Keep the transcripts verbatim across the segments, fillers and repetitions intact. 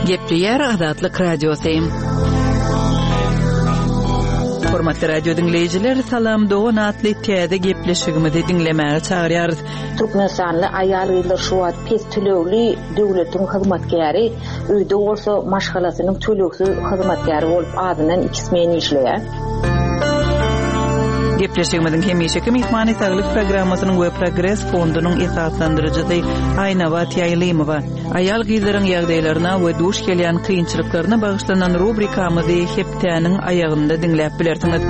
Gepleyer Azatlyk Radiosu. Hormatly radio dinleyijiler, salam dogan atly täze gepleşigimizi dinlemäge çagyrýarys. Türkmenistanly aýal gyzlar şu wagt pes tölegli döwletiň hyzmatkäri, öýde bolsa maşgalasynyň töleksiz hyzmatkäri bolup adynan ikismeni işleýär. Gepleşigimizin hemişeki mehmany saglyk programmasynyň we progress fondunyň esaslandyrjysy Aýnawa Taýlymowa aýal gyzlaryň ýagdaýlaryna we duş gelýän kynçylyklaryna bagyşlanan rubrikamyzy hepdäniň aýagynda dinläp bilersiňiz.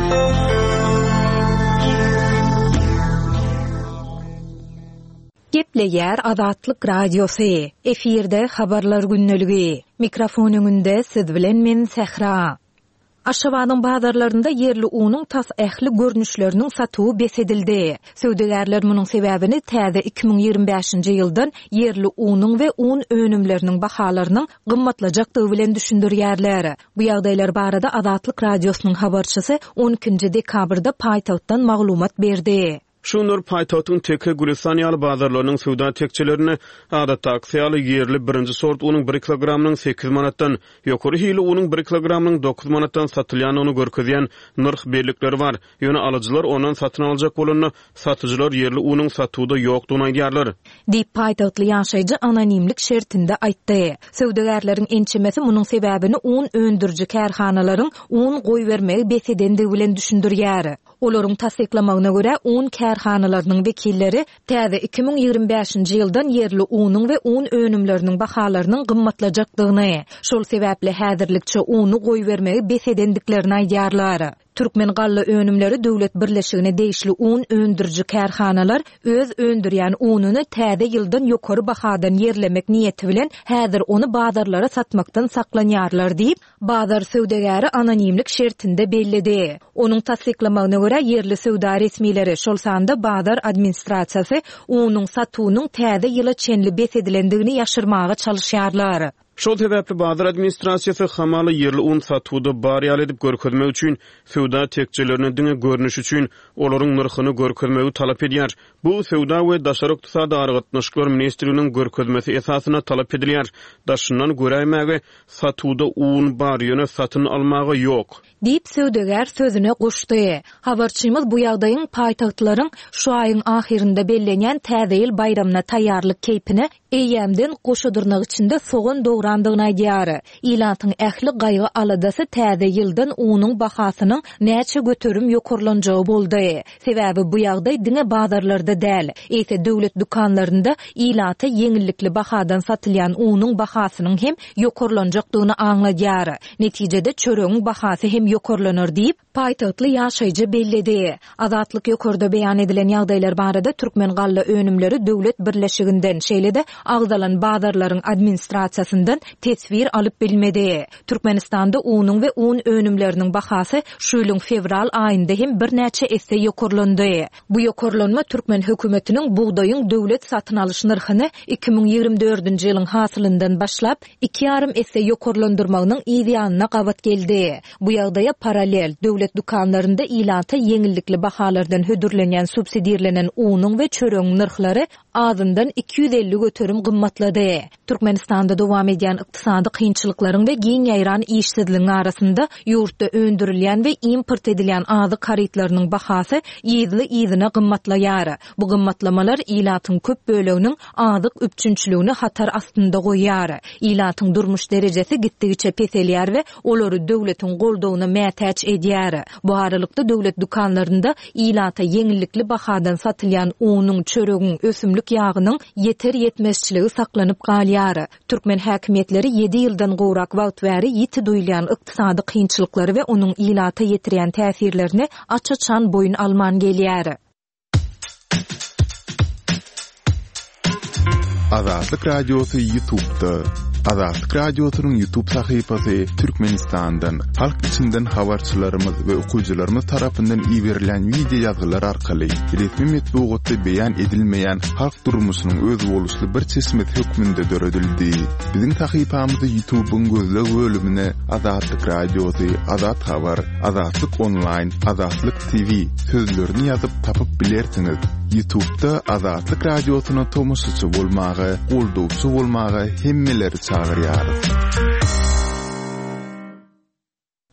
Gepleyer Azatlyk Radiosu. Efirde habarlar günneligi. Mikrofon öňünde siz bilen men Sehra. Aşgabatyň bazarlarynda yerli unyň tas ähli görnüşleriniň satygy besedildi. Söwdegärler munyň sebäbini täze iki bin ýygrimi beşinji ýyldan yerli unyň we un önümleriniň bahalarynyň gymmatlajakdygy bilen düşündirýärler. Bu ýagdaýlar barada Azatlyk Radiosynyň habarçysy on ikinji dekabrda paýtagtdan maglumat berdi. Şunlar paýtagtyň teke Gülistan ýaly bazarlarynyň sowda tekçilerini adatda aksiýaly yerli birinji sort unyň bir kilogramynyň sekiz manatdan, ýokary hili unyň bir kilogramynyň dokuz manatdan satylýanyny görkezýän narh bellikleri bar. Ýöne alyjylar ondan satyn aljak bolany satyjylar yerli unyň satywda ýokdugyny aýdýarlar. Diýip paýtagtly ýaşaýjy anonimlik şertinde aýtdy. Söwdegärleriň ençemesi munyň sebäbini un öndürji kärhanalaryň un goý bermegi besedendigi bilen düşündirýär. Olaryň tasdiklamagyna görä un kärhanalarynyň wekilleri täze iki bin ýygrimi beşinji ýyldan yerli unyň we un önümleriniň bahalarynyň gymmatlajakdygyny, şol sebäpli häzirlikçe uny goý bermegi besedendiklerini aýdýarlar. Türkmen galla önümleri döwlet birleşigine değişli un öndürji kärhanalar öz öndürýän ununy täze ýyldan ýokary bahadan yerlemek niýeti bilen häzir onu bazarlara satmakdan saklanýarlar diýip bazar söwdegäri anonimlik şertinde bellidi. Onuň tasdiklamagyna görä yerli söwda resmileri şol sanda bazar administrasiýasy unyň satywynyň täze ýyla çenli besedilendigini ýaşyrmaga çalışýarlar. Şol sebäpli bazar administrasiýasy hamaly yerli un satywdy barýal edip görkezmek üçin sowda tekçilerini diňe görnüş üçin olaryň narhyny görkezmegi talap edýär. Bu sowda we daşary ykdysady argatnaşyklar ministrliginiň görkezmesi esasyna talap edilýär. Daşyndan göräýmäge satywda un bar ýöne satyn almagy ýok. Diýip söwdegär sözüne goşdy. Habarçymyz bu ýagdaýyň paýtagtlaryň şu aýyň ahirinde bellenýän täze ýyl bayramyna taýýarlyk keypini eýämden goşudurnak içinde soğun dograndygyny aýdýar. Ilatyň ähli gaýgy aladasy täze ýyldan unyň bahasynyň näçe göterim ýokurlanjagy boldy. Sebäbi bu ýagdaý diňe bazarlarda däl, ýa-da döwlet dukanlarynda ilaty ýeňillikli bahadan satylýan unyň bahasynyň hem ýokurlanjakdygyny aňladýar. Netijede çöregiň bahasy hem ýokurlanar diýip paýtagtly ýaşaýjy bellidi. Azatlyk ýokurda beýan edilen ýagdaýlar barada Türkmen galla önümleri döwlet birleşiginden şeýlede agdalan bazarlaryň administrasiýasyndan tesbir alyp bilmedi. Türkmenistanda unyň we un önümleriniň bahasy şu ýylyň fevral aýynda hem bir näçe esse ýokurlandy. Bu ýokurlanma Türkmen hökümetiniň buğdaýyň döwlet satyn alyş narhyny iki bin ýygrimi dördünji ýylyň hasylyndan başlap iki ýarym esse ýokurlandyrmagynyň ýa-da gabat geldi. Bu ýagdaýa paralel döwlet dukanlarynda ilata ýeňillikli bahalardan hödürlenýän subsidiýalenen unyň we çöregiň narhlary azyndan iki yüz elli göterim gymmatlady. Türkmenistanda dowam edýän ykdysady kynçylyklaryň we giň ýaýran işsizligiň arasynda ýurtda öndürilýän we import edilýän azy karytlarynyň bahasy ýyzly ýyzyna gymmatlaýar. Bu gymmatlamalar ilatyň köp böleginiň azyk üpçünçiligini hatar astynda goýar. Ilatyň durmuş derejesi gitdigiçe peselýär we olary döwletiň goldawyna mätäç edýär. Bu aralykda döwlet dukanlarynda ilata ýeňillikli bahadan satylýan unyň, çöregiň, ösümlik ýagynyň yeter yetmezçiligi saklanyp galýar. Türkmen häkimetleri ýedi ýyldan gowrak wagt bäri ýiti duýulýan ykdysady kynçylyklary we onuň ilata ýetirýän täsirlerini açyçan boyun alman gelýär. Azatlyk Radiosu YouTube'da. Azatlyk Radiosynyň YouTube sahypasy Türkmenistandan, halk içinden habarçylarymyz we okuwçylarymyz tarapyndan iýerilen video ýazgylar arkaly resmi metbuatda beýan edilmeýän halk durmuşynyň öz boluşly bir çeşmet hökmünde döredildi. Biziň sahypamyzy YouTube'un gözleg bölümine Azatlyk Radiosu, Azat Habar, Azatlyk Online, Azatlyk T V sözlerini ýazyp tapyp bilersiňiz. YouTube'da Azatlyk Radiosyna tomoşaçy bolmagy, goldawçy bolmagy hemmeleri çagyrýar.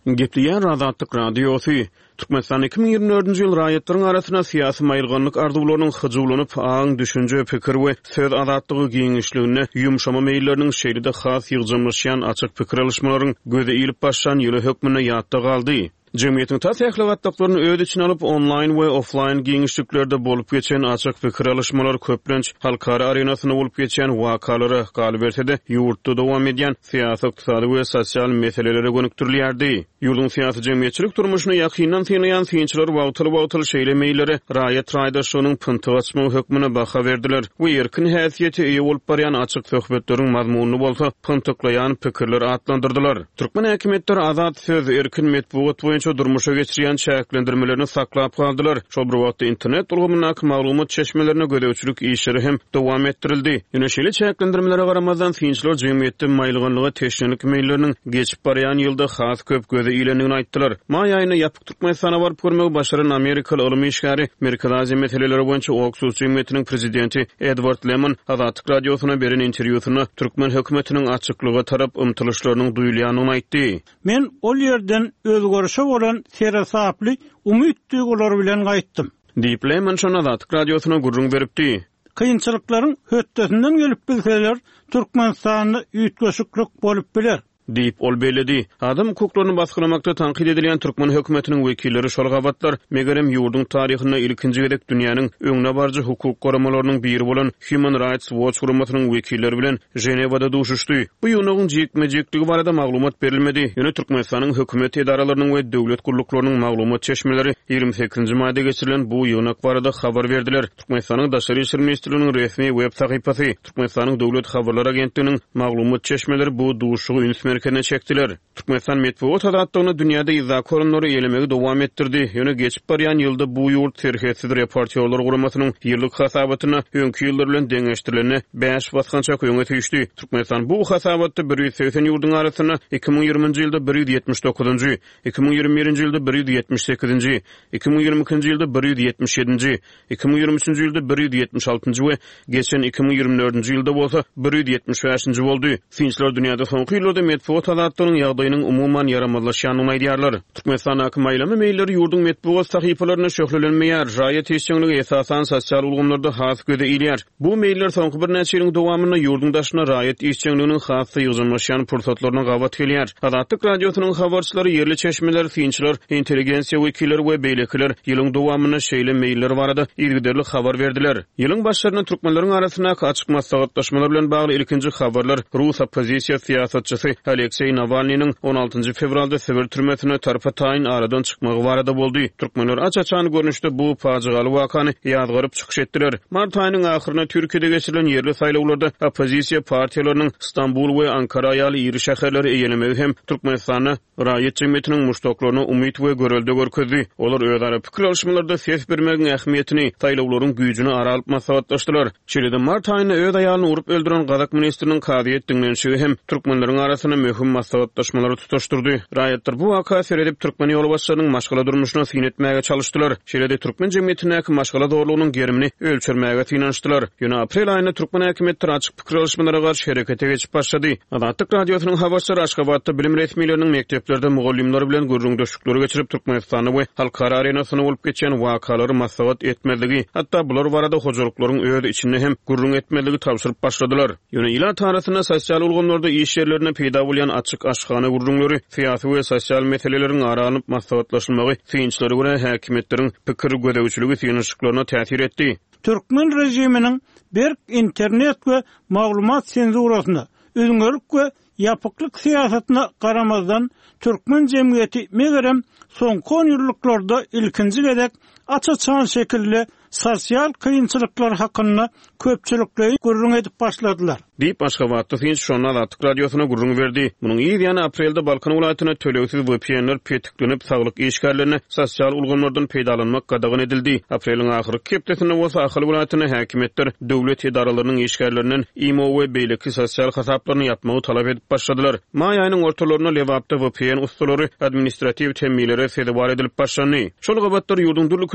Gepleyen Azatlyk Radiosu. Türkmenistan iki bin ýygrimi dördünji ýyl raýatlaryň arasyna syýasy maýylganlyk arzuwlarynyň hyjulanyp aň düşünje, pikir we söz azatlygy giňişligine ýumşama meýilleriniň şeýlede has ýygjymlaşýan açyk pikir alışmalaryň göze ilip başlan ýyly hökmüne ýatda galdy. Cemiyetiň ta täklewatlaryny öýde için alyp online we offline giňişliklerde bolup geçen açyk pikir alışmalary köplenç halkara arenasyna bolup geçen wakalary galyp etse-de ýurtda dowam edýän syýasy, ykdysady we sosial meselelere gönükdirilýärdi. Ýurdun syýasy jemgyýetçilik durmuşyny ýakyndan tanıyan synçylar wagtyly-wagtyly şeýle meýillere raýat raýdaşlygynyň pynty açma hökmüne baha berdiler we erkin häsiýeti eýe bolup barýan açyk söhbetleriň mazmuny bolsa pyntyklaýan pikirler atlandyrdylar. Türkmen häkimetleri azat söz, erkin medeniýet boýunça durmuşa geçirýän çäklendirmelerini saklap kaldylar. Şol bir wagtda internet ulgamynak maglumat çeşmelerine gödäwçilik işleri hem dowam etdirildi. Ýöne şeýle çäklendirmelere garamazdan synçylar jemgyýetde maýylganlygy teşnelik meýilleriniň geçip barýan ýylda has köp göze ilendigini aýtdylar. Maý aýyna ýapyk Türkmenistana baryp görmek başaran Amerikaly ulumy işgäri Merkezi Aziýa meseleleri boýunça Oxford jemgyýetiniň prezidenti Edward Lemon Azatlyk Radiosuna beren interwýusynda Türkmen hökümetiniň açyklyga tarap ymtylşlarynyň duýulýanyny aýtdy. Men ol ýerden özgörüşe bolan serasaply umyt duýgulary bilen gaýtdym. Diýip Lemon şonu Azatlyk Radiosuna gurrun beripdi. Kıyınçılıkların höttesinden gelip bilseler Türkmenistan'ı üýtgeşiklik bolup biler. Diýip ol beledi. Adam hukuklaryny basgylamakda tanqid edilýän Türkmen hökümetiniň wekilleri şol gabatlar megerem ýurdun taryhyna ilkinji gerek dünýäniň öňüne barjy hukuk goramalarynyň biri bolan Human Rights Watch guramatynyň wekilleri bilen Jenewada duşuşdy. Bu ýurnagyň jekme-jekligi barada maglumat berilmedi. Ýöne Türkmenistanyň hökümet edaralarynyň we döwlet guruluklarynyň maglumat çeşmeleri ýygrimi sekizinji maýda geçirilen bu ýurnak barada habar berdiler. Türkmenistanyň Daşary işler ministrliginiň resmi web sahypasy, Türkmenistanyň döwlet habarlar agentliginiň maglumat çeşmeleri bu duşugy üns merkezine çekdiler. Türkmenistan medeniýet adatlygyny dünýäde izah koranlary ýelemegi dowam etdirdi. Ýöne geçip barýan ýylda bu ýurt serhesiz reportýerler guramasynyň ýyllyk hasabatyna öňki ýyllar bilen deňeşdirilene beş basgança köňe tüýüşdi. Türkmenistan bu hasabatda bir ýüz seksen ýurdun arasyna iki bin ýygrymynjy ýylda bir ýüz ýetmiş dokuzunjy, iki bin ýygrimi birinji ýylda bir ýüz ýetmiş sekizinji, iki bin ýygrimi ikinji ýylda bir ýüz ýetmiş ýedinji, iki bin ýygrimi üçinji ýylda bir ýüz ýetmiş altynjy we geçen iki bin ýygrimi dördünji ýylda bolsa bir ýüz ýetmiş beşinji boldy. Synçylar dünýäde soňky ýyllarda medeniýet adatlygynyň ýagdaýynyň umumyň ýaramazlaşýanyny aýdýarlar. Türkmenistan hakymy aýlama meýilleri ýurdun medeniýet sahypalaryna şöhrelenmeýär, raýat işçiligi esasan sosial ulgamlarda has göze ilýär. Bu meýiller soňky bir näçe ýylyň dowamyna ýurdun daşyna raýat işçiliginiň hasy ýygjymlaşýan pursatlaryna gabat gelýär. Azatlyk Radiosynyň habarçylary, ýerli çeşmeler, synçylar, intelligensiýa wekilleri we beýlekler ýylyň dowamyna şeýle meýiller barada ilgiderli habar berdiler. Ýylyň başlaryna türkmenleriň arasyna açyk maslahatlaşmalar bilen bagly ilkinji habarlar Rus opozisiýa syýasatçysy Aleksey Navalnyň on altynjy fevralda Sibir türmesine tarpa taýin aradan çykmagy barada boldy. Türkmenler aç-açan görnüşde bu fajigaly wakany ýazgyryp çykyş etdiler. Mart aýynyň ahyryna Türkiýede geçirilen ýerli saýlawlarda opozisiýa partiýalarynyň Istanbul we Ankara ýaly iri şäherleri eýelemegi hem Türkmenistana raýat jemgyýetiniň muşdoklaryna umyt we görelde görkezdi. Olar özara pikir alışmalarda ses bermegiň ähmiýetini, saýlawlaryň güýjüni aralyp maslahatlaşdylar. Şeýle mart aýyna öz aýalyny urup öldüren Gazak ministriniň kaziýet dinlenşigi hem türkmenleriň arasyna möhüm maslahatlaşmalary tutuşdurdy. Raýatlar bu waka seredip türkmen ýolbaşçylarynyň maşgala durmuşyna syn etmäge çalışdylar. Şeýle türkmen jemgyýetiniň maşgala zorlugynyň gerimini ölçermäge finançdylar. Ýöne aprel aýynda türkmen häkimetleri açyk pikir alışmalara garşy herekete geçip başlady. Azatlyk Radiosynyň habarçylary Aşgabatda bilim resmiýetleriniň mekdeplerde mugallimler bilen gürrüňdeşikleri geçirip Türkmenistany we halkara arenasyna bolup geçen wakalary maslahat etmezligi, hatda bular barada hojalyklaryň öz içinde hem gürrüň etmezligi tapşyryp başladylar. Ýöne ýylar tarasyna sosial ulgamlarda iş ýerlerine peýda bolýan açyk aşgana gurrunlary, syýasy we sosial meseleleriň aralanyp maslahatlaşylmagy synçylary göre häkimetleriň pikir gödäwçiligi synçyklaryna täsir etdi. Türkmen rejiminiň bir internet we maglumat senzurasyna, özüňerlik we ýapyklyk syýasatyna garamazdan türkmen jemgyýeti megerem soňky on ýyllarda ilkinji gedek açyk-açan şekilde sosial kıyınçılıklar hakkında köpçülükleri gurrun edip başladılar. Deyip Aşgabatda synç şonu Azatlyk Radiosuna gurrun berdi. Munyň ýa-da aprelde Balkan welaýatyna töleksiz V P N'ler petiklenip saglyk işgärlerine sosial ulgamlardan peýdalanmak gadagyn edildi. Apreliň ahyry kepdesinde bolsa Ahal welaýatyna häkimetler döwlet edaralarynyň işgärlerinden imo we beýleki sosial hasaplaryny ýapmagy talap edip başladylar. Maý aýynyň ortalaryna Lewapda V P N ustalary administrativ temmiýlere sedabar edilip başlandy. Şol gabatlar ýurdun durly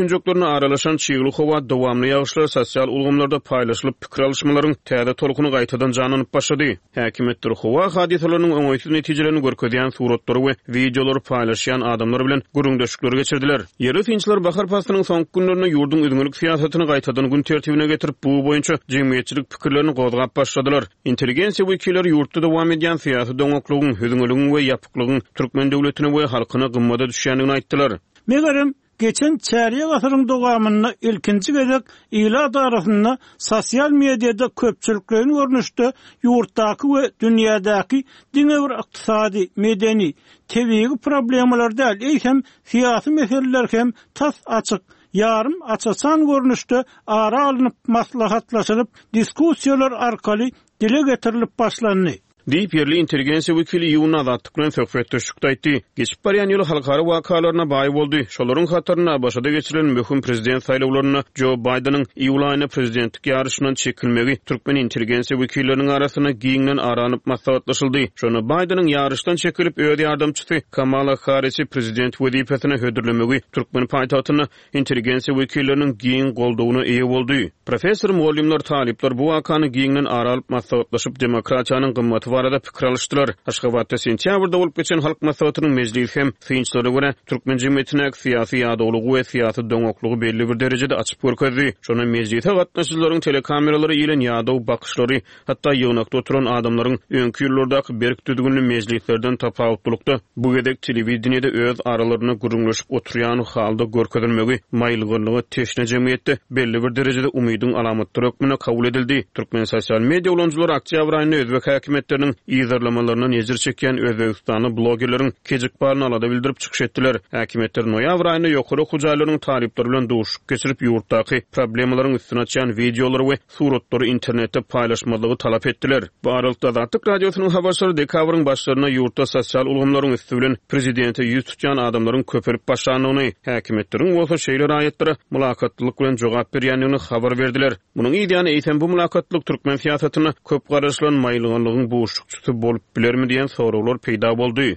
küncüklerine aralaşan çiğli hova dowamly ýağışlar sosial ulgamlarda paýlaşylyp pikir alışmaların täze tolkuny gaýtadan jananyp başlady. Häkimetler howa hadisalarynyň öňüýsüz netijelerini görkezýän suratlary we videolary paýlaşýan adamlar bilen gürüňdeşikleri geçirdiler. Ýerli tinçler bahar pastynyň soňky günlerinde ýurdun üdümlik siýasatyny gaýtadan gün tertibine getirip bu boýunça jemgyýetçilik pikirlerini gozgap başladylar. Intelligensiýa wekilleri ýurtda dowam edýän siýasat doňoklugyň, hüzüňlügiň we ýapyklygyň türkmen döwletine we halkyna gymmada düşýändigini aýtdylar. Megerem geçen çäriýe gasyryň dowamyna ilkinji gezek ýylar arasynda sosial mediada köpçüliklerin görnüşde ýurtdaky we dünýädäki diňe bir ykdysady, medeni, tebigi problemler däl, eýsem syýasy meseleler hem tas açyk, yarım açasan görnüşde ara alınıp maslahatlaşyp diskussiýalar arkaly dile getirilip başlandy. Diýip ýerli intelligensiýa wekili ýuwun azatlyk bilen söhbetde şükür aýtdy. Geçip barýan ýyly halkara wakalaryna baý boldy. Şolaryň hatyryna başada geçirilen möhüm prezident saýlawlaryna Joe Bidenyň iýul aýyna prezidentlik ýarşynyň çekilmegi türkmen intelligensiýa wekilleriniň arasyna giňden aranyp maslahatlaşyldy. Şonu Bidenyň ýarşdan çekilip öz ýardamçysy Kamala Harris'i prezident wezipesine hödürlemegi türkmen paýtagyna intelligensiýa wekilleriniň giň goldawyna eýe boldy. Professor muallimler talipler bu wakany giňden aralyp maslahatlaşyp demokratiýanyň gymmaty barada pikir alışdylar. Aşgabatda sentýabrda bolup geçen halk maslahatynyň mejlisi hem synçlara görä türkmen jemgyýetine syýasy ýagdalygy we syýasy doňoklugy belli bir derejede açyp görkezdi. Şonu mejlise gatnaşyjylaryň telekameraları ýylan ýagdaw bakışlary, hatda ýygnakda oturan adamlaryň öňkü ýyllardaky berk düdügünli mejlislerden tapawutlukda bu gedek telewizionyada öz aralaryna gürüňleşip oturýan halda görkezilmegi maýlgylygy teşne jemgyýetde belli bir derejede umydyň alamatlary ökmüne kabul edildi. Türkmen sosial media ulanjylary oktýabr aýyny Özbek häkimetleriniň ýyzarlamalaryndan ýezir çekýän Özbekistany blogerleriň kejik barlyny alada bildirip çykyş etdiler. Häkimetler noýabr aýyny ýokary hujaýlaryň talipleri bilen duşup geçirip ýurtdaky problemlaryň üstüne açan videolary we suratlary internetde paýlaşmalygy talap etdiler. Bu aralykda Azatlyk radiosynyň habarçylary dekabrın başlaryna ýurtda sosial ulgamlaryň üstü bilen prezidenti ýüz tutýan adamlaryň köperip başlanyny, häkimetleriň bolsa şeýle raýatlary mülakatlyk bilen jogap berýändigini habar berdiler. Munyň ideýany eýsem bu mülakatlyk türkmen siýasatyna köp garaşlan maýlygynyň bu uşukçysy bolup bilermi diýen sorawlar peýda boldy.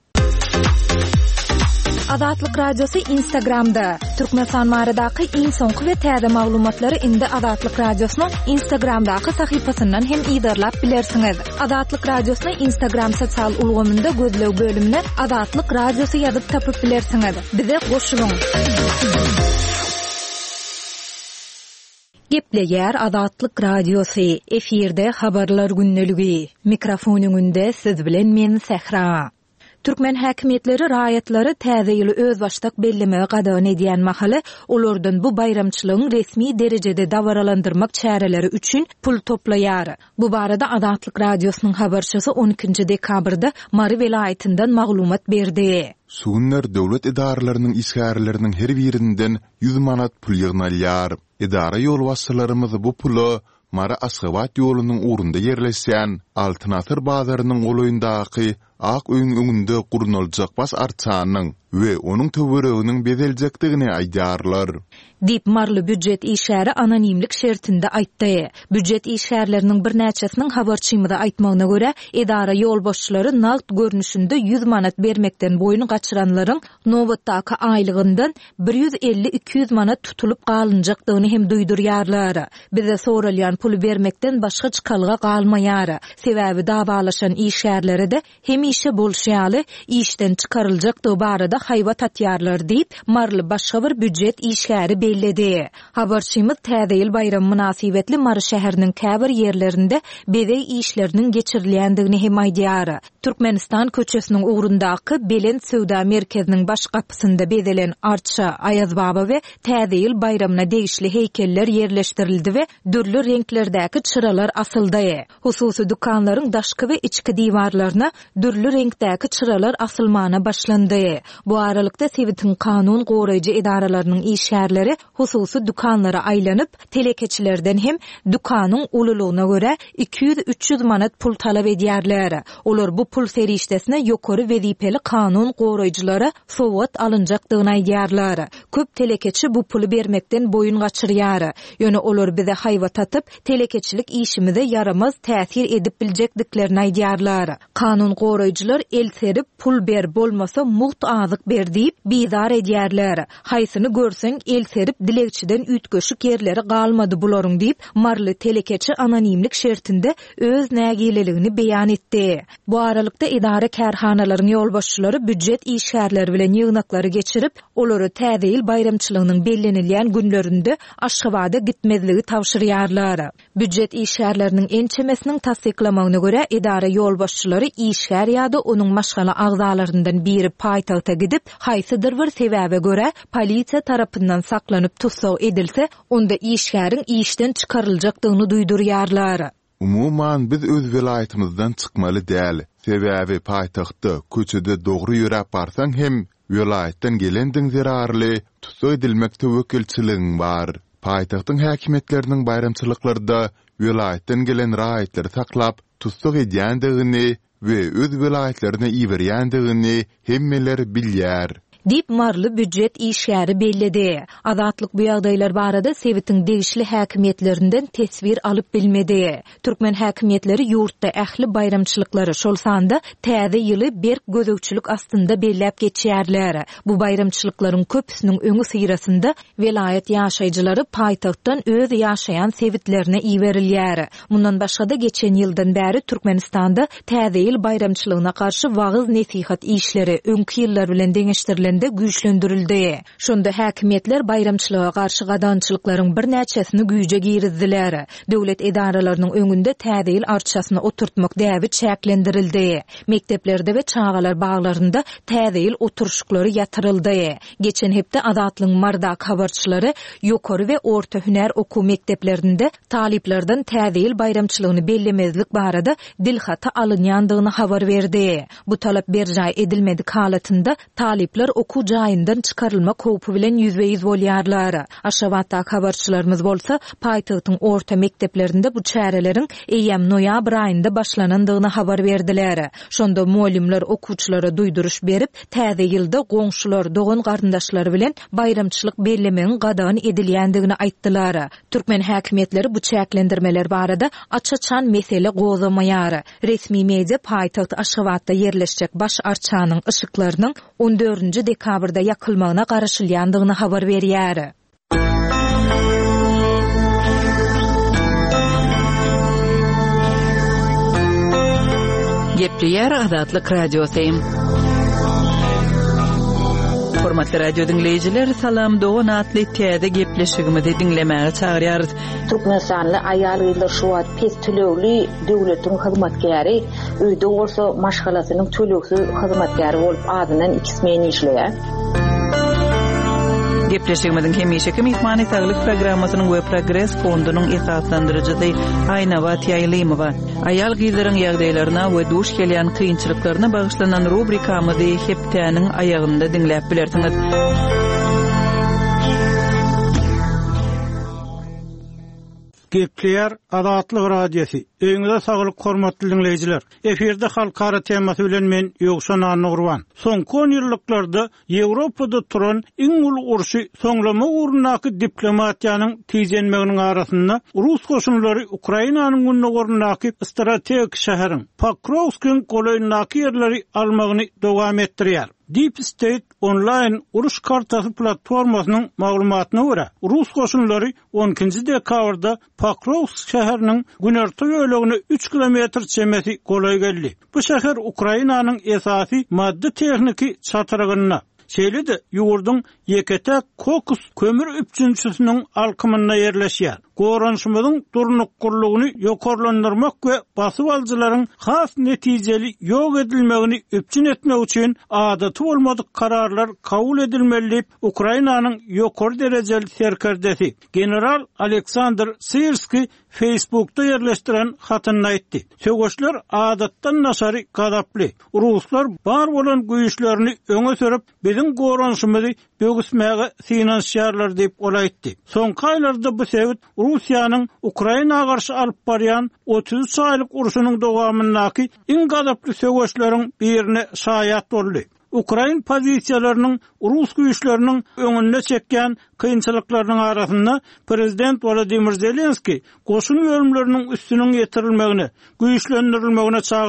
Azatlyk radiosu Instagramda. Türkmenistan maradaky iň soňky we täze maglumatlary indi Azatlyk radiosynyň Instagramdaky sahypasyndan hem ýydarlap bilersiňiz. Azatlyk radiosyny Instagram sosial ulgamynda gözlew bölümine Azatlyk radiosu ýazyp tapyp bilersiňiz. Bize goşulyň. Gepleýär Azatlyk radiosu. Efirde habarlar günneligi. Mikrofonyňynda siz bilen men Sehra. Türkmen häkimetleri raýatlary täze ýyly öz başdak bellemege gadawan edýän mahaly olardan bu bayramçylygyň resmi derejede dawaralandyrmak çäreleri üçin pul toplaýar. Bu barada Azatlyk radiosynyň habarçysy on ikinji dekabrda Mary welaýatyndan maglumat berdi. Sugunlar döwlet idaralarynyň isgärleriniň her birinden ýüz manat pul ýygnalýar. Idara ýolbaşçylarymyz bu pulu Mara Aşgabat ýolunyň urunda ýerleşýän Altynasır bazarynyň golaýyndaky ak öň öňünde gurnaljak bas arçanyň we onuň töwereginiň bedeljekdigini aýdarlar. Dip marly büdjet işäri anonimlik şertinde aýtdy. Büdjet işärleriniň bir näçesiniň habarçymyda aýtmagyna görä, idara ýolbaşçylary nagt görnüşinde ýüz manat bermekden boyun gaçyranlaryň nowatdaky aýlygyndan bir ýüz elli iki ýüz manat tutulup galynjakdygyny hem duýdurýarlar. Bize soralýan pul bermekden başga çykalga galmaýar. Sebäbi dawalaşan işärlere de hem işe bolşýaly, işden çykaryljakdygy barada haýbat atýarlar diýip marly başga bir büdjet işäri belledi. Habarçymyz täze ýyl bayramy münasibetli Mary şäheriniň käbir ýerlerinde bedey işleriniň geçirilýändigini hem aýdýar. Türkmenistan köçesiniň ugrundaky Belen Söwda merkeziniň baş gapysynda bedelen arça, Ayaz Baba we täze ýyl bayramyna degişli heýkeller ýerleşdirildi we dürli renklerdäki çıralar asyldy. Hususy dukanlaryň daşky we içki diwarlaryna dürli renkdäki çıralar asylmana başlandy. Bu aralykda Sewitin kanun goraýjy idaralarynyň işärleri hususy dukanlara aýlanyp, telekeçilerden hem dukanyň ululugyna görä iki ýüz üç ýüz manat pul talap edýärler. Olar bu pul serişdesine ýokary wezipeli kanun goraýjylary sowgat alınjakdygyny aýdýarlar. Köp telekeçi bu pulu bermekden boyun gaçyrýar. Ýöne olar bize haýbat atyp, telekeçilik işimize yaramaz täsir edip biljekdiklerini aýdýarlar. Kanun goraýjylar el serip pul ber bolmasa muht azyk ýaşamak berdiýip bizar edýärler. Haýsyny görseň el serip dilekçiden ütgeşik yerleri galmady bularyň diýip marly telekeçi anonimlik şertinde öz nägileligini beýan etdi. Bu aralykda idare kärhanalaryň ýolbaşçylary büdjet işgärleri bilen ýygnaklary geçirip olary täze ýyl bayramçylygynyň bellenilýän günlerinde Aşgabatda gitmezligi tawşyrýarlar. Büdjet işgärleriniň ençemesiniň tasdiklamagyna görä idare ýolbaşçylary işgär ýa-da onuň maşgala agzalaryndan biri paýtagta gidip haýsydyr bir sebäbe görä polisiýa tarapyndan saklanyp tutsaw edilse onda işgäriň işden çykaryljakdygyny duýdurýarlar. Umuman biz öz vilayatymyzdan çykmaly däl. Sebäbi paýtagtda köçede dogry ýörep barsaň hem vilayatdan gelendiň zerarly tutsaw edilmekde wekilçiligiň bar. Paýtagtyň häkimetleriniň bayramçylyklarynda vilayatdan gelen raýatları saklap tutsaw edýändigini we öz vilayatlaryna iberýändigini hemmeler bilýär. Dip marly büdjet işgäri bellidi. Azatlyk bu ýagdaýlar barada Sewitiň degişli häkimetlerinden tesbir alyp bilmedi. Türkmen häkimetleri ýurtda ähli bayramçylyklary şol sanda täze ýyly berk gözegçilik astynda bellep geçýärler. Bu bayramçylyklaryň köpüsiniň öňü syrasynda vilayat ýaşaýjylary paýtagtdan öz ýaşaýan Sewitlerine iberilýär. Mundan başga da geçen ýyldan bäri Türkmenistanda täze ýyl bayramçylygyna karşı wagyz nesihat işleri öňki ýyllar bilen deňeşdirilen de güýçlendirildi. Şonda häkimetler bayramçylyga garşy gadançylyklaryň bir näçesini güýje girizdiler. Döwlet edaralarynyň öňünde täze ýyl arçasyny oturtmak däbi çäklendirildi. Mekteplerde we çağalar baglarynda täze ýyl oturuşklary ýatyryldy. Geçen hepde Azatlyň mardak habarçylary ýokary we orta hüner oku mekteplerinde taliplerden täze ýyl bayramçylygyny bellemezlik barada dilhata alynýandygyny habar berdi. Bu talap berjay edilmedik halatynda talipler oku jaýyndan çykarylma howpy bilen ýüzbeýiz bolýarlar. Aşgabatda habarçylarymyz bolsa, paýtagtyň orta mekteplerinde bu çäreleriň eýem noýabr aýynda başlanandygyny habar berdiler. Şonda muallimler okuwçylara duýduruş berip, täze ýylda goňşular, dogan garyndaşlary bilen bayramçylyk bellemegiň gadan edilýändigini aýtdylar. Türkmen häkimetleri bu çäklendirmeler barada açaçan mesele gozamaýar. Resmi media paýtagt Aşgabatda ýerleşjek baş arçanyň ışıklarynyň on dördünji dekabrda yakılmagyna garaşylýandygyny habar berýär. Gepleýär Azatlyk radiosi. Hormatly radio dinleyijiler, salam dogan atly täze gepleşigimizi dinlemäge çagyrýarys. Türkmenistanly aýal ýyllar şu wagt pes tölegli döwletiň hyzmatkäri, öýde bolsa maşgalasynyň töleksiz hyzmatkäri bolup adyndan ikismen işleýär. Gepleşigimizin hemişeki mihmany saglyk programmasynyň we progress fondunyň esaslandyrjysy Aýna Batýaýlymowa aýal gyzlaryň ýagdaýlaryna we duş gelýän kynçylyklaryna bagyşlanan rubrikamyzy hepdeniň aýagynda dinläp bilersiňiz. Gepleýär Azatlyk radiosi. Öňüňizde saglyk hormatly dinleýijiler. Eferde halkara temasy bilen men Ýogşan Nurwan. Soňky on ýyllyklarda Ýewropada turan iň ulu urşy soňlama urunaky diplomatiýanyň tijenmeginiň arasynda Rus goşunlary Ukrainanyň günne urunaky strategik şäheriň Pokrovskiň golaýnaky ýerleri almagyny dowam etdirýär. Deep State online uruş kartasy platformasynyň maglumatyna görä, Rus goşunlary on ikinji dekabrda Pokrovsk şäheriniň günerti bölegine üç kilometr çemesi golaý geldi. Bu şäher Ukrainanyň esasy maddi texniki çatyrygyna şeýle-de ýurduň Yeketek Kokus kömür üpçünçüsiniň alkymyna ýerleşýär. Goranşymyzyň durnukgurlygyny ýokarlandyrmak we basyp aljylaryň has netijeli ýok edilmegini üpçün etmek üçin adaty bolmadyk kararlar kabul edilmeli. Ukrainanyň ýokary derejeli serkerdesi general Aleksandr Syrski Facebook'ta yerleştiren hatyny aýtdy. Söwüşler adatdan naşary gadaply. Ruslar bar bolan güýçlerini öňe sürüp biziň goranşymyzy bögüsmäge finansiýarlar diýip olaýtdy. Soňky aýlarda bu sebäp Russiýanyň Ukrainaga garşy alyp barýan otuz üç aýlyk urşunyň dowamyndaky iň gadaply söwüşleriň birine şaýat boldy. Ukrain pozisiýalarynyň Rus güýçleriniň öňünde çekýän kynçylyklarynyň arasynda prezident Volodymyr Zelenski goşun bölümleriniň üstüniň ýetirilmegini, güýçlendirilmegine çagyrdy.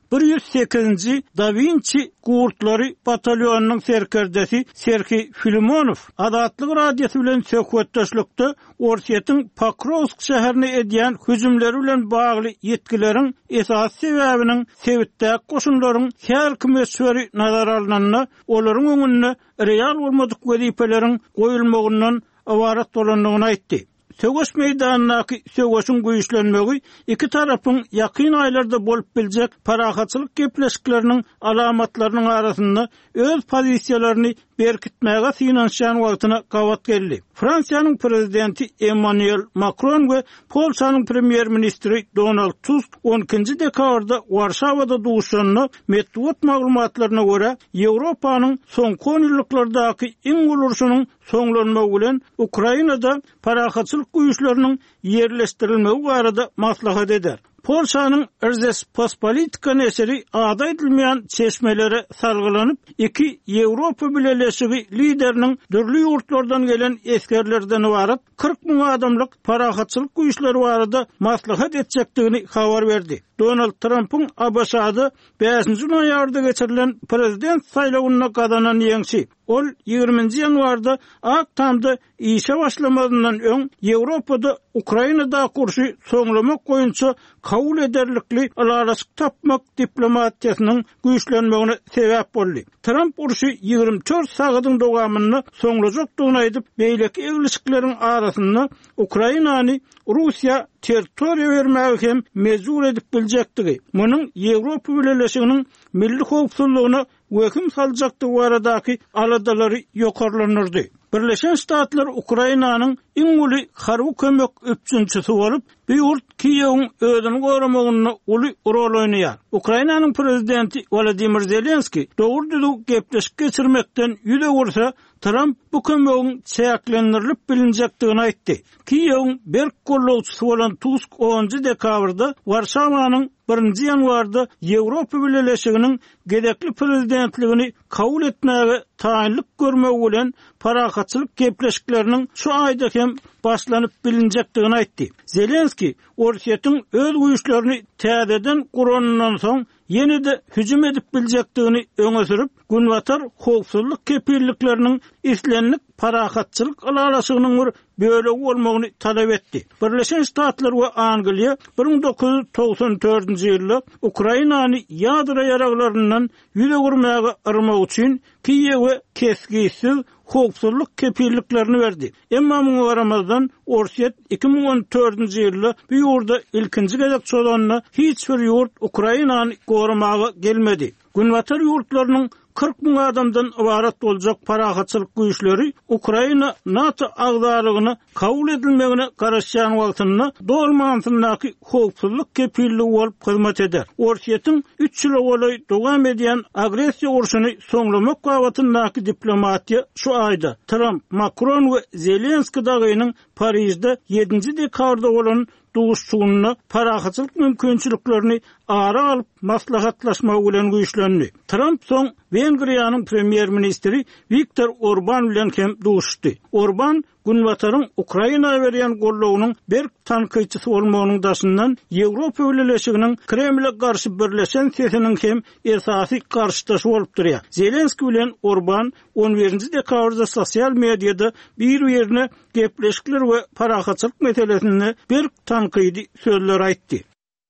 bir yüz sekizinji Da Vinci Gurtlary batalyonunyň serkerdesi Serki Filimonov Adatlyk radiosu bilen söhbetdeşlikde Orsiýetyň Pokrovsk şäherini edýän hüjümleri bilen bagly ýetkileriň esas sebäbiniň Sewitdäki goşunlaryň her kümesleri nazar alynanyna, olaryň öňünde real bolmadyk wezipeleriň goýulmagyndan awarat bolanlygyny aýtdy. Söwüş meýdanyny söwüşiň güýçlenmegi iki tarapyň ýakyn aýlarda bolup biljek parahatçylyk gepleşikleriniň alamatlarynyň arasynda öz pozisiýalaryny berkitmäge synanşan wagtyna gawat geldi. Fransiýanyň prezidenti Emmanuel Macron we Polşanyň premier ministri Donald Tusk on ikinji dekabrda Warşawada duşanyny medeniýet maglumatlaryna görä Ýewropanyň soňky on ýyllardaky iň ulurşunyň soňlanmagy bilen Ukrainada parahatçylyk güýçleriniň ýerleşdirilmegi barada maslahat eder. Polşanyň Rzeczpospolitka neseri ada edilmeýän çeşmelere salgylanyp, iki Ýewropa Birleşigi lideriniň dürli ýurtlardan gelen eskerlerden ibaret kırk bin adamlyk parahatçylyk güýçleri barada maslahat etjekdigini habar berdi. Donald Trump'ın Abaşady beşinji noýabrda geçirilen prezident saýlawyna gazanan ýeňçi. Ol ýygrüminji ýanwarda Aktamda işe başlamadından öň Ýewropada Ukrainada kurşy soňlamak goýunça kabul ederlikli alaryk tapmak diplomatiýasynyň güýçlenmegine sebäp boldy. Trump urşy ýygrimi dört sagatyň dowamyny soňlajakdygyny aýdyp, beýleki egilişikleriň arasynda Ukrainany Russiýa territoriýa bermäge hem mezur edip biljekdigi. Munyň Ýewropa Birleşiginiň milli howpsuzlygyna weküm saljakdygy baradaky aladalary ýokarlanyrdy. Birleşen Ştatlar Ukrainanyň iň uly harby kömek öpçünçisi bolup, bu ýurt Kiýewiň özüni goramagyny uly rol oýnaýar. Ukrainanyň prezidenti Volodymyr Zelenski dogry gepleşik geçirmekden ýüze gursa, Trump bu kömegiň çäklendirilip bilinjekdigini aýtdy. Kiýewiň berk gollawçysy bolan Tusk onunji dekabrda Warşawanyň birinji ýanwarda Ýewropa Birleşiginiň gedekli prezidentligini kabul etmäge taýinlik görmegi bilen parahatçylyk gepleşikleriniň şu aýda hem başlanyp bilinjekdigini aýtdy. Zelenski Orsiýetyň öz güýçlerini täzeden guranyndan soň ýene-de hüjüm edip biljekdigini öňe sürüp, günwatar howpsuzlyk kepillikleriniň islenlik parahatçylyk alalaşygynyň bir bölegi bolmagyny talap etdi. Birleşen Ştatlar we Angliýa bir ming dokuz ýüz togsan dördünji ýylda Ukrainany ýadra ýaraglaryndan ýüze gurmagy yrmak üçin Kiýewe keskisiz howpsuzlyk kepilliklerini berdi. Emma muňa garamazdan Orsiýet iki ming on dördünji ýylda bu ýurda ilkinji gezek çolanyna hiç bir ýurt Ukrainany goramagy gelmedi. Günwatar ýurtlarynyň kırk bin adamdan ibaret boljak parahatçylyk güýçleri Ukraina NATO agdarygyny kabul edilmegine garaşýan wagtynda dolmansynaky howpsuzlyk kepilligi bolup hyzmat eder. Orsiýetyň üç ýyl boly dowam edýän agresiýa urşuny soňlamak gawatyndaky diplomatiýa şu aýda Trump, Macron we Zelenski dagynyň Parisde ýedinji dekabrda bolan duşsugyny parahatçylyk mümkinçiliklerini ara alyp maslahatlaşma bilen güýçlendi. Trump soň Wengriýanyň premier ministri Viktor Orban bilen hem duşdy. Orban günwataryň Ukrainaya berýän gollawynyň bir tankyçysy bolmagynyň daşyndan Ýewropa Birleşiginiň Kremle garşy birleşen sesiniň hem esasy garşydaşy bolup durýar. Zelenski bilen Orban on birinji dekabrda sosial mediada bir ýerine gepleşikler we parahatçylyk meselesinde bir tankydy sözler aýtdy.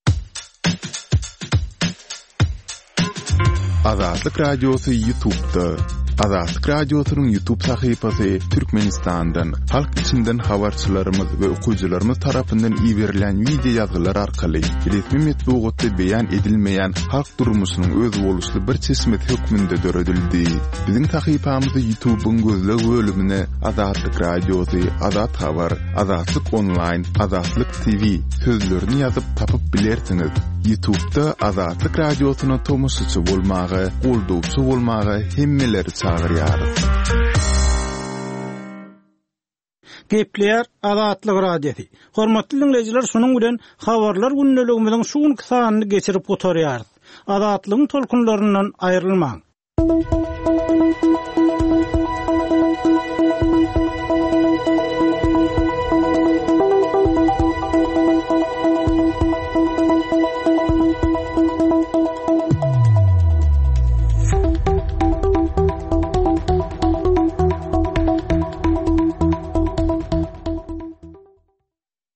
Azatlyk radiosu YouTube'da. Azatlyk radiosynyň YouTube sahypasy Türkmenistandan, halk içinden habarçylarymyz we okujylarymyz tarapyndan ýiberilen video ýazgylar arkaly resmi metbuatda beýan edilmeýän halk durmuşynyň öz boluşly bir çeşmet hökmünde döredildi. Biziň sahypamyzda YouTube'un gözleg bölümine Azatlyk radiosu, Azat habar, Azatlyk online, Azatlyk T V sözlerini ýazyp tapyp bilersiňiz. YouTube'da Azatlyk radiosyna tomoşçy bolmagy, goldawçy bolmagy hemmeleri çağırýar. Gepler Azatlyk radiosu. Hormatly dinleyijiler, şonuň bilen habarlar günneligimiziň şu sanyny geçirip oturýar. Azatlygyň tolkunlaryndan aýrylmaň.